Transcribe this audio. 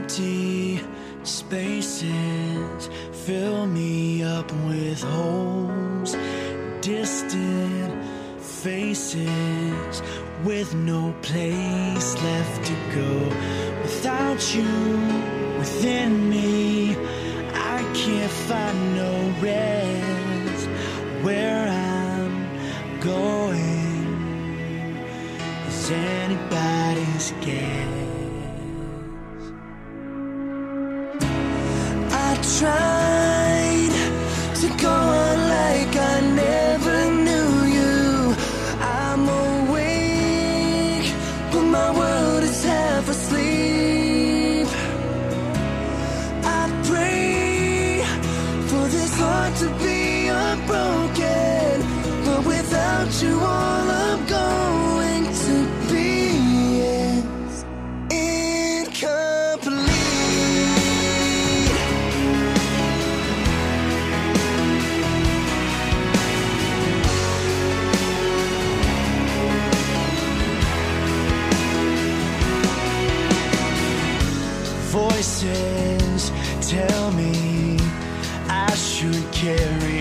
Empty spaces fill me up with holes, distant faces with no place left to go. Without you within me, I can't find no rest. Where I'm going is anybody's guess. I tried to go on like I never knew you. I'm awake, but my world is half asleep. I pray for this heart to be unbroken, but without you all I'm going to be is incomplete. Voices tell me I should carry